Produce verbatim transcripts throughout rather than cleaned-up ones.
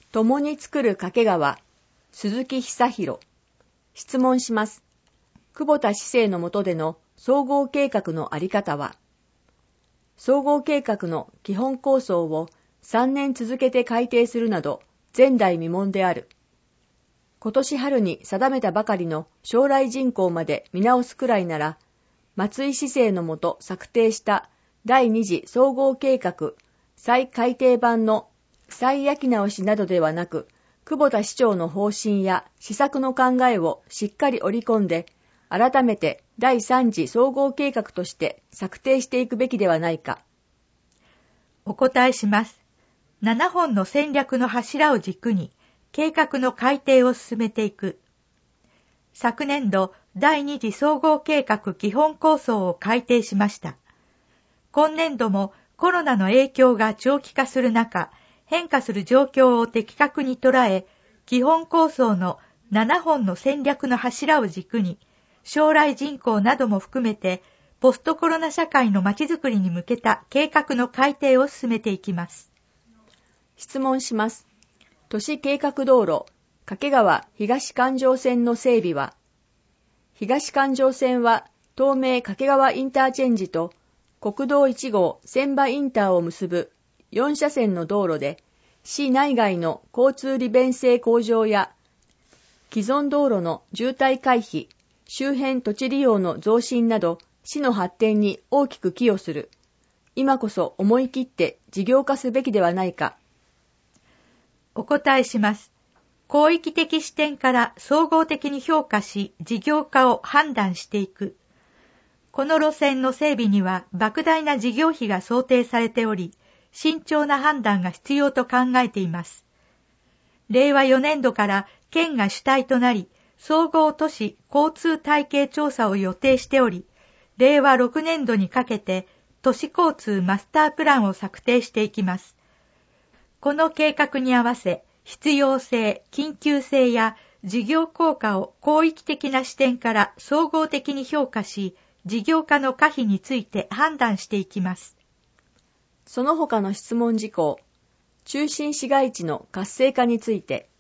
共に作る掛川、鈴木久弘。質問します。久保田市政の下での総合計画のあり方は、総合計画の基本構想をさんねん続けて改定するなど前代未聞である。今年春に定めたばかりの将来人口まで見直すくらいなら、松井市政の下策定した第二次総合計画再改定版の再焼き直しなどではなく、久保田市長の方針や施策の考えをしっかり織り込んで、改めて第三次総合計画として策定していくべきではないか。 お答えします。ななほんの戦略の柱を軸に、計画の改定を進めていく。昨年度、第二次総合計画基本構想を改定しました。今年度もコロナの影響が長期化する中、変化する状況を的確に捉え、基本構想のななほんの戦略の柱を軸に、将来人口なども含めて、ポストコロナ社会のまちづくりに向けた計画の改定を進めていきます。 質問します。都市計画道路、掛川東環状線の整備は、東環状線は東名掛川インターチェンジと国道いち号千葉インターを結ぶよんしゃせんの道路で、市内外の交通利便性向上や既存道路の渋滞回避、周辺土地利用の増進など市の発展に大きく寄与する。今こそ思い切って事業化すべきではないか。 お答えします。広域的視点から総合的に評価し、事業化を判断していく。この路線の整備には莫大な事業費が想定されており、慎重な判断が必要と考えています。れいわよねんどから県が主体となり、総合都市交通体系調査を予定しており、れいわろくねんどにかけて都市交通マスタープランを策定していきます。この計画に合わせ、必要性、緊急性や事業効果を広域的な視点から総合的に評価し、事業化の可否について判断していきます。 その他の質問事項、中心市街地の活性化について、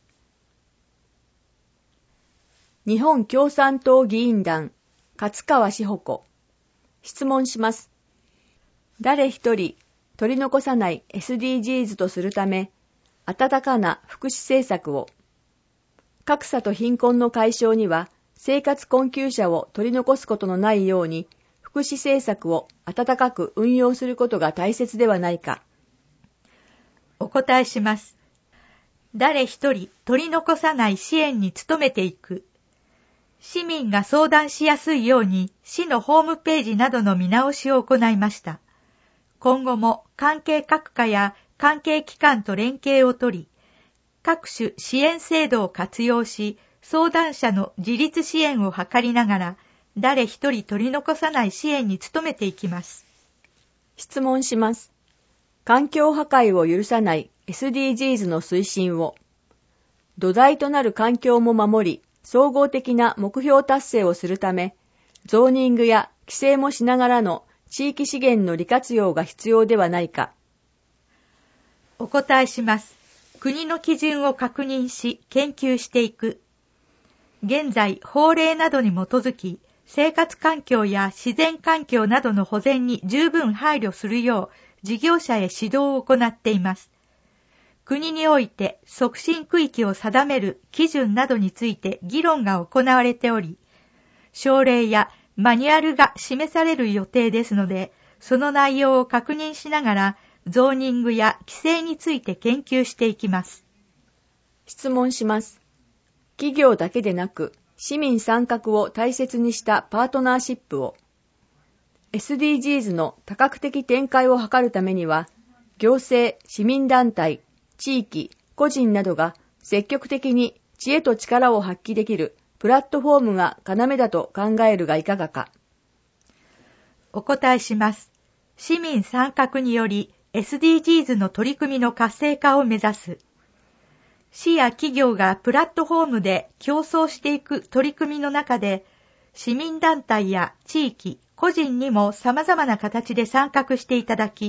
日本共産党議員団、勝川志保子。質問します。誰一人取り残さない エスディージーズ とするため、温かな福祉政策を、格差と貧困の解消には、生活困窮者を取り残すことのないように、福祉政策を温かく運用することが大切ではないか。 お答えします。誰一人取り残さない支援に努めていく。市民が相談しやすいように市のホームページなどの見直しを行いました。今後も関係各課や関係機関と連携をとり、各種支援制度を活用し、相談者の自立支援を図りながら、誰一人取り残さない支援に努めていきます。 質問します。環境破壊を許さない エスディージーズ の推進を、土台となる環境も守り、総合的な目標達成をするため、ゾーニングや規制もしながらの地域資源の利活用が必要ではないか。 お答えします。国の基準を確認し、研究していく。現在、法令などに基づき、生活環境や自然環境などの保全に十分配慮するよう、事業者へ指導を行っています。国において促進区域を定める基準などについて議論が行われており、省令やマニュアルが示される予定ですので、その内容を確認しながら、ゾーニングや規制について研究していきます。 質問します。企業だけでなく、市民参画を大切にしたパートナーシップを、エスディージーズ の多角的展開を図るためには、行政、市民団体、地域、個人などが積極的に知恵と力を発揮できるプラットフォームが要だと考えるがいかがか。 お答えします。市民参画により エスディージーズ の取り組みの活性化を目指す。市や企業がプラットフォームで競争していく取り組みの中で、市民団体や地域、個人にも様々な形で参画していただき、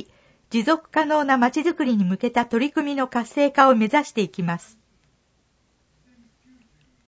持続可能なまちづくりに向けた取り組みの活性化を目指していきます。